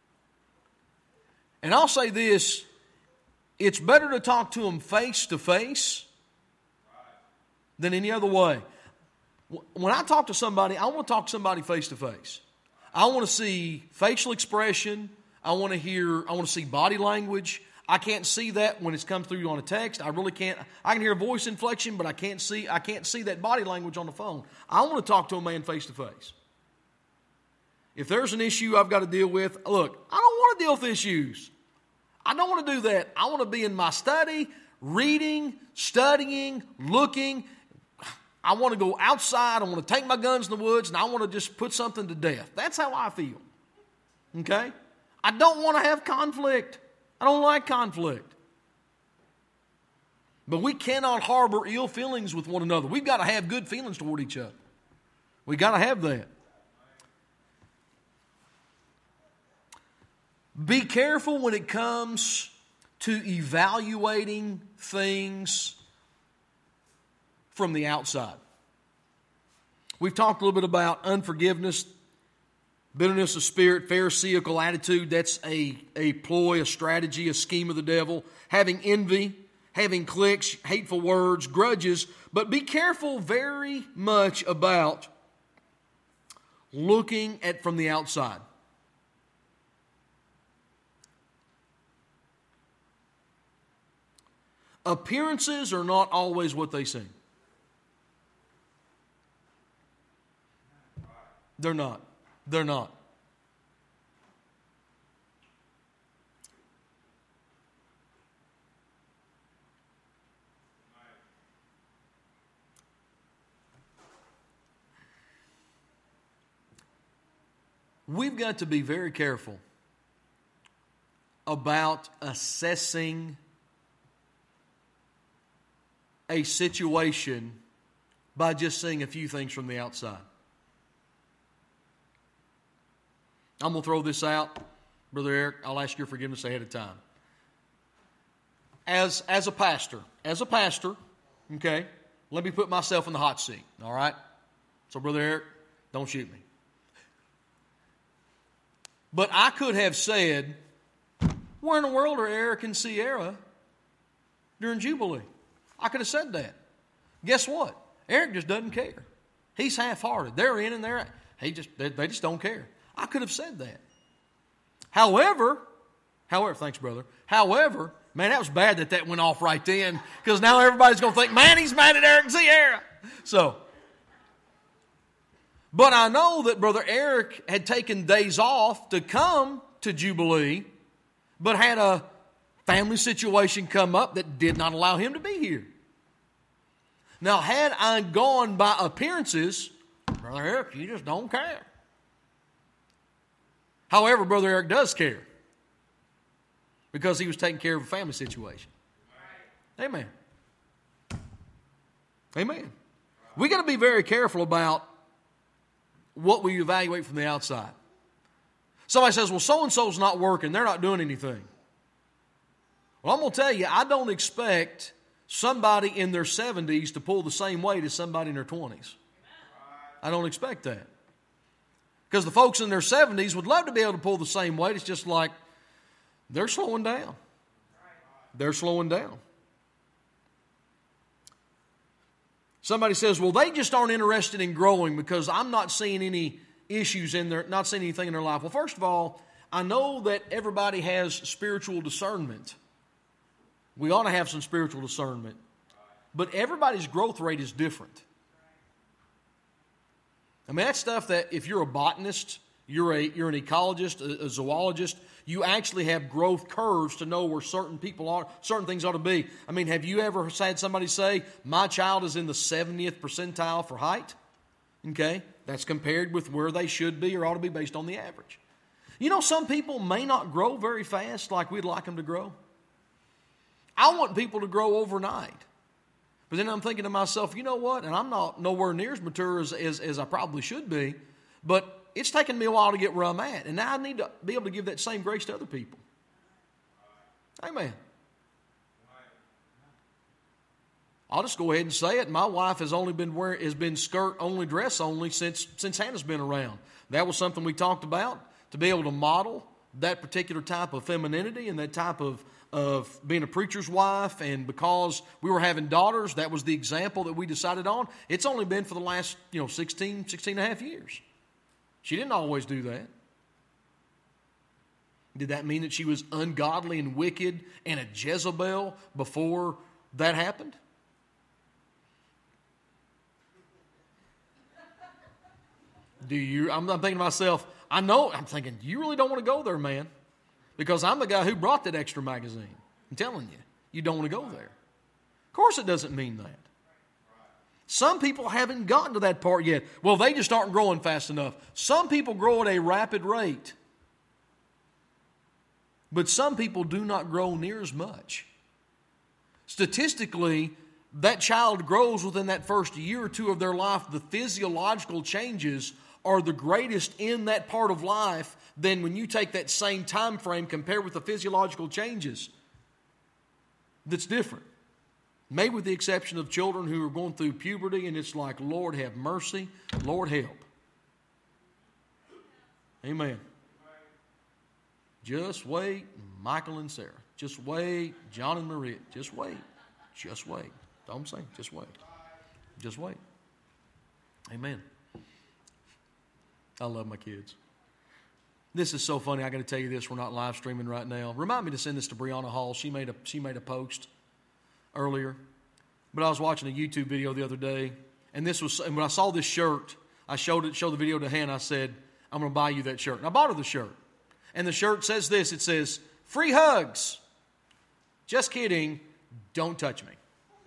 And I'll say this, it's better to talk to them face to face than any other way. When I talk to somebody, I want to talk to somebody face to face. I want to see facial expression. I want to see body language. I can't see that when it's come through on a text. I really can't. I can hear a voice inflection, but I can't see that body language on the phone. I want to talk to a man face to face. If there's an issue I've got to deal with, look, I don't want to deal with issues. I don't want to do that. I want to be in my study, reading, studying, looking. I want to go outside. I want to take my guns in the woods, and I want to just put something to death. That's how I feel. Okay? I don't want to have conflict. I don't like conflict. But we cannot harbor ill feelings with one another. We've got to have good feelings toward each other. We've got to have that. Be careful when it comes to evaluating things from the outside. We've talked a little bit about unforgiveness, bitterness of spirit, pharisaical attitude. That's a ploy, a strategy, a scheme of the devil. Having envy, having cliques, hateful words, grudges. But be careful very much about looking at from the outside. Appearances are not always what they seem. They're not. They're not. We've got to be very careful about assessing a situation by just seeing a few things from the outside. I'm going to throw this out. Brother Eric, I'll ask your forgiveness ahead of time. As a pastor, okay, let me put myself in the hot seat, all right? So, Brother Eric, don't shoot me. But I could have said, where in the world are Eric and Sierra during Jubilee? I could have said that. Guess what? Eric just doesn't care. He's half-hearted. They're in and they're out. They just don't care. I could have said that. However, thanks, brother. However, man, that was bad that went off right then, because now everybody's going to think, man, he's mad at Eric and Sierra. But I know that Brother Eric had taken days off to come to Jubilee, but had a family situation come up that did not allow him to be here. Now, had I gone by appearances, Brother Eric, you just don't care. However, Brother Eric does care, because he was taking care of a family situation. Amen. Amen. We got to be very careful about what we evaluate from the outside. Somebody says, well, so-and-so's not working. They're not doing anything. Well, I'm going to tell you, I don't expect somebody in their 70s to pull the same weight as somebody in their 20s. I don't expect that. Because the folks in their 70s would love to be able to pull the same weight. It's just like they're slowing down. They're slowing down. Somebody says, well, they just aren't interested in growing because I'm not seeing any issues in their, not seeing anything in their life. Well, first of all, I know that everybody has spiritual discernment. We ought to have some spiritual discernment. But everybody's growth rate is different. I mean, that's stuff that if you're a botanist, you're an ecologist, a zoologist, you actually have growth curves to know where certain things ought to be. I mean, have you ever had somebody say, my child is in the 70th percentile for height? Okay, that's compared with where they should be or ought to be based on the average. You know, some people may not grow very fast like we'd like them to grow. I want people to grow overnight. But then I'm thinking to myself, you know what? And I'm not nowhere near as mature as I probably should be. But it's taken me a while to get where I'm at. And now I need to be able to give that same grace to other people. Amen. I'll just go ahead and say it. My wife has been skirt only, dress only since Hannah's been around. That was something we talked about, to be able to model that particular type of femininity and that type of being a preacher's wife. And because we were having daughters, that was the example that we decided on. It's only been for the last 16 and a half years. She didn't always do that. Did that mean that she was ungodly and wicked and a Jezebel before that happened? I'm thinking to myself, I'm thinking, you really don't want to go there, man. Because I'm the guy who brought that extra magazine. I'm telling you, you don't want to go there. Of course it doesn't mean that. Some people haven't gotten to that part yet. Well, they just aren't growing fast enough. Some people grow at a rapid rate. But some people do not grow near as much. Statistically, that child grows within that first year or two of their life. The physiological changes are the greatest in that part of life than when you take that same time frame compared with the physiological changes. That's different. Maybe with the exception of children who are going through puberty and it's like, Lord have mercy, Lord help. Amen. Just wait, Michael and Sarah. Just wait, John and Maria. Just wait. Just wait. Don't say, just wait. Just wait. Amen. I love my kids. This is so funny. I got to tell you this. We're not live streaming right now. Remind me to send this to Brianna Hall. She made a post earlier. But I was watching a YouTube video the other day, and when I saw this shirt, I showed the video to Hannah. I said, I'm going to buy you that shirt. And I bought her the shirt. And the shirt says this. It says, free hugs. Just kidding. Don't touch me.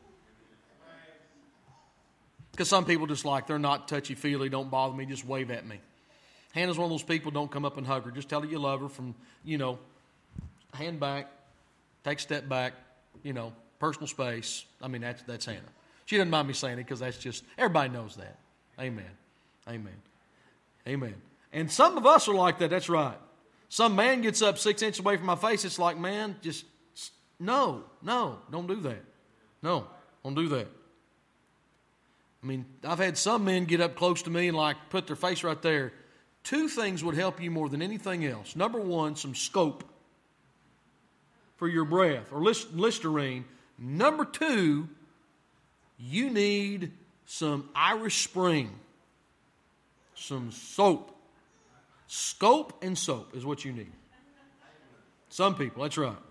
Because some people just they're not touchy-feely. Don't bother me. Just wave at me. Hannah's one of those people, don't come up and hug her. Just tell her you love her from, hand back, take a step back, personal space. I mean, that's Hannah. She doesn't mind me saying it because that's just, everybody knows that. Amen. Amen. Amen. And some of us are like that. That's right. Some man gets up 6 inches away from my face. It's like, man, just, no, don't do that. No, don't do that. I mean, I've had some men get up close to me and put their face right there. 2 things would help you more than anything else. Number 1, some scope for your breath, or Listerine. Number 2, you need some Irish Spring, some soap. Scope and soap is what you need. Some people, that's right.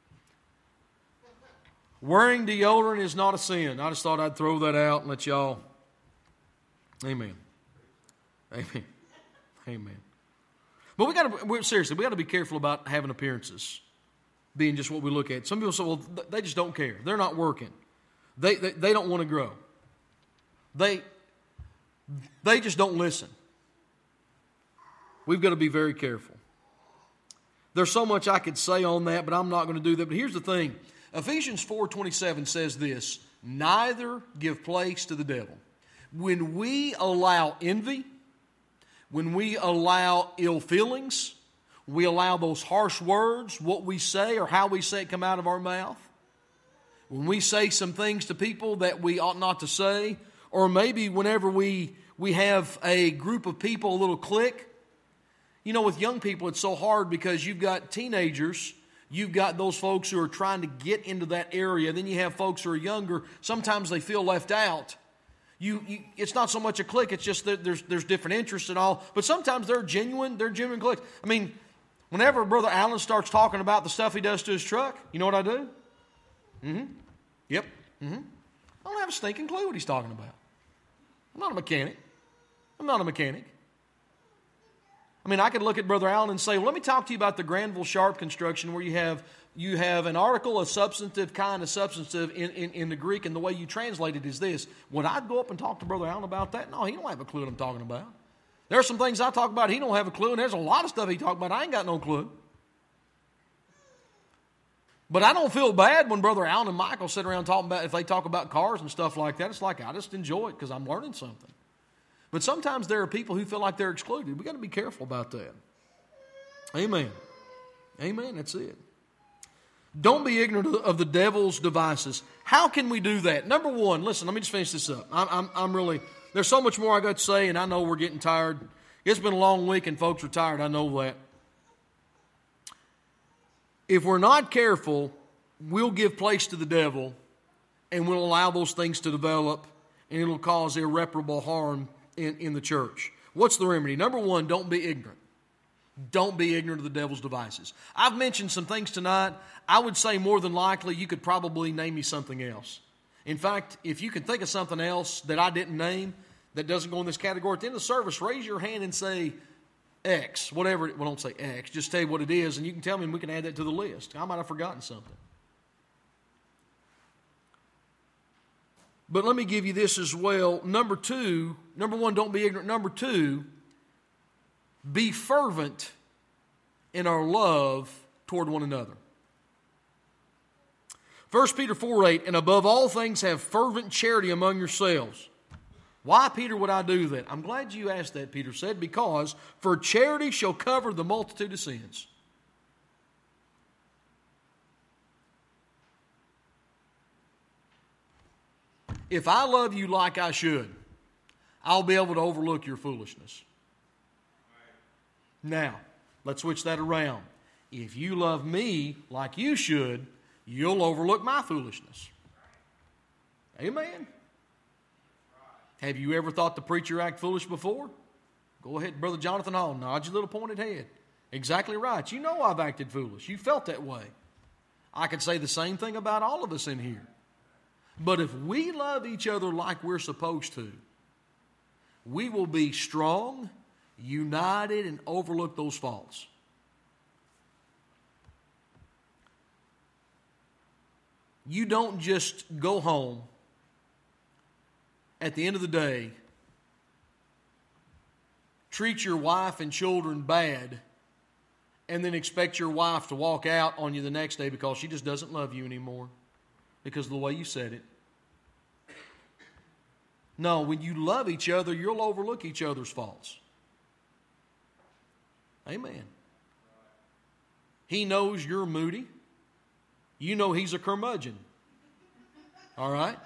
Wearing deodorant is not a sin. I just thought I'd throw that out and let y'all. Amen. Amen. Amen. But we got to be careful about having appearances being just what we look at. Some people say, well, they just don't care. They're not working. They don't want to grow. They just don't listen. We've got to be very careful. There's so much I could say on that, but I'm not going to do that. But here's the thing. Ephesians 4:27 says this, neither give place to the devil. When we allow envy, when we allow ill feelings, we allow those harsh words, what we say or how we say it come out of our mouth. When we say some things to people that we ought not to say, or maybe whenever we have a group of people, a little clique. With young people, it's so hard because you've got teenagers, you've got those folks who are trying to get into that area, then you have folks who are younger. Sometimes they feel left out. It's not so much a clique, it's just that there's different interests and all. But sometimes they're genuine cliques. I mean, whenever Brother Allen starts talking about the stuff he does to his truck, you know what I do? Yep. I don't have a stinking clue what he's talking about. I'm not a mechanic. I mean, I could look at Brother Allen and say, well, let me talk to you about the Granville Sharp construction where you have an article, a substantive kind of substantive in the Greek, and the way you translate it is this. Would I go up and talk to Brother Allen about that? No, he don't have a clue what I'm talking about. There are some things I talk about he don't have a clue, and there's a lot of stuff he talk about I ain't got no clue. But I don't feel bad when Brother Allen and Michael sit around talking about, if they talk about cars and stuff like that, it's like I just enjoy it because I'm learning something. But sometimes there are people who feel like they're excluded. We've got to be careful about that. Amen. That's it. Don't be ignorant of the devil's devices. How can we do that? Number one, listen, let me just finish this up. I'm really, there's so much more I got to say, and I know we're getting tired. It's been a long week and folks are tired. I know that. If we're not careful, we'll give place to the devil and we'll allow those things to develop, and it'll cause irreparable harm in the church. What's the remedy? Number one, don't be ignorant. Don't be ignorant of the devil's devices. I've mentioned some things tonight. I would say more than likely you could probably name me something else. In fact, if you can think of something else that I didn't name that doesn't go in this category, at the end of the service, raise your hand and say X, whatever. Well, don't say X. Just tell you what it is, and you can tell me and we can add that to the list. I might have forgotten something. But let me give you this as well. Number one, don't be ignorant. Number two, be fervent in our love toward one another. 1 Peter 4:8, and above all things have fervent charity among yourselves. Why, Peter, would I do that? I'm glad you asked that, Peter said, because for charity shall cover the multitude of sins. If I love you like I should, I'll be able to overlook your foolishness. Now, let's switch that around. If you love me like you should, you'll overlook my foolishness. Amen. Have you ever thought the preacher act foolish before? Go ahead, Brother Jonathan Hall, nod your little pointed head. Exactly right. You know I've acted foolish. You felt that way. I could say the same thing about all of us in here. But if we love each other like we're supposed to, we will be strong, united, and overlook those faults. You don't just go home at the end of the day, treat your wife and children bad, and then expect your wife to walk out on you the next day because she just doesn't love you anymore because of the way you said it. No, when you love each other, you'll overlook each other's faults. Amen. He knows you're moody. You know he's a curmudgeon. All right?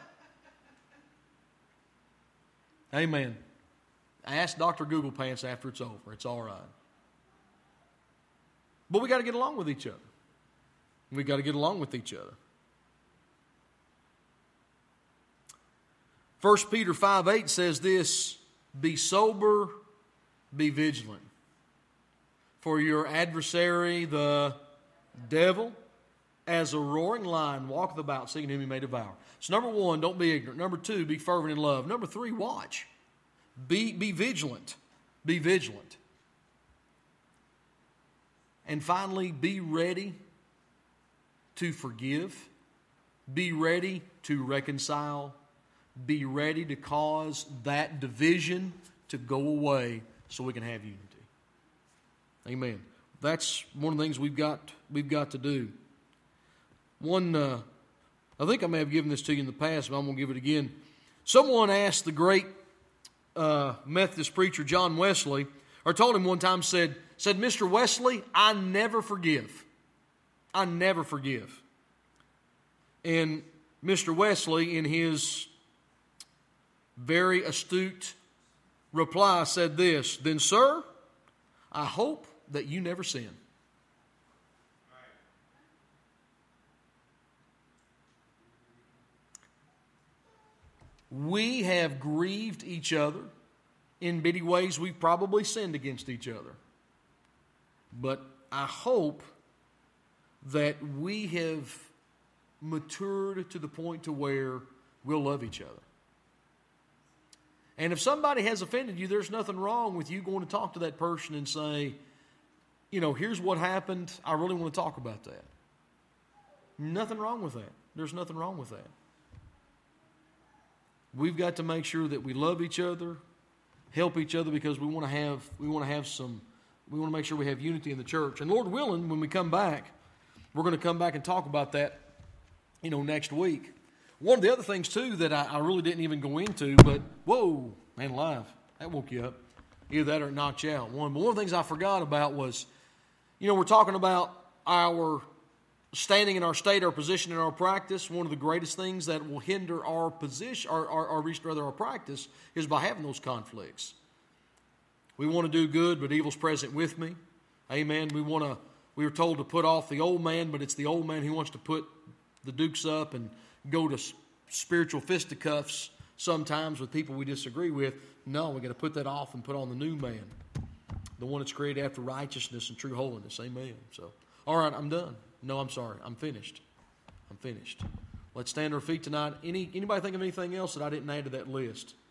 Amen. Ask Dr. Google Pants after it's over. It's all right. But we got to get along with each other. We got to get along with each other. 1 Peter 5:8 says this, be sober, be vigilant. For your adversary, the devil, as a roaring lion, walketh about, seeking whom he may devour. So number one, don't be ignorant. Number two, be fervent in love. Number three, watch. Be vigilant. Be vigilant. And finally, be ready to forgive. Be ready to reconcile. Be ready to cause that division to go away so we can have unity. Amen. That's one of the things we've got to do. One, I think I may have given this to you in the past, but I'm going to give it again. Someone asked the great Methodist preacher John Wesley, or told him one time, said, Mr. Wesley, I never forgive. I never forgive. And Mr. Wesley, in his very astute reply, said this, then, sir, I hope that you never sin. We have grieved each other. In many ways, we've probably sinned against each other. But I hope that we have matured to the point to where we'll love each other. And if somebody has offended you, there's nothing wrong with you going to talk to that person and say, here's what happened. I really want to talk about that. Nothing wrong with that. There's nothing wrong with that. We've got to make sure that we love each other, help each other, because we want to make sure we have unity in the church. And Lord willing, when we come back, we're going to come back and talk about that, next week. One of the other things, too, that I really didn't even go into, but, whoa, man alive, that woke you up. Either that or it knocked you out. But one of the things I forgot about was, we're talking about our standing in our state, our position in our practice. One of the greatest things that will hinder our position, our practice, is by having those conflicts. We want to do good, but evil's present with me. Amen. We were told to put off the old man, but it's the old man who wants to put the dukes up and go to spiritual fisticuffs sometimes with people we disagree with. No, we've got to put that off and put on the new man, the one that's created after righteousness and true holiness. Amen. So, all right, I'm done. No, I'm sorry. I'm finished. Let's stand on our feet tonight. Anybody think of anything else that I didn't add to that list?